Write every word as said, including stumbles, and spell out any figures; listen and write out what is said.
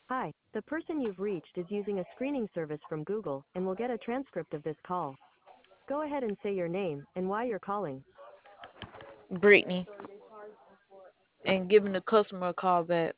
Hi, the person you've reached is using a screening service from Google and will get a transcript of this call. Go ahead and say your name and why you're calling. Brittany, and giving the customer a call back.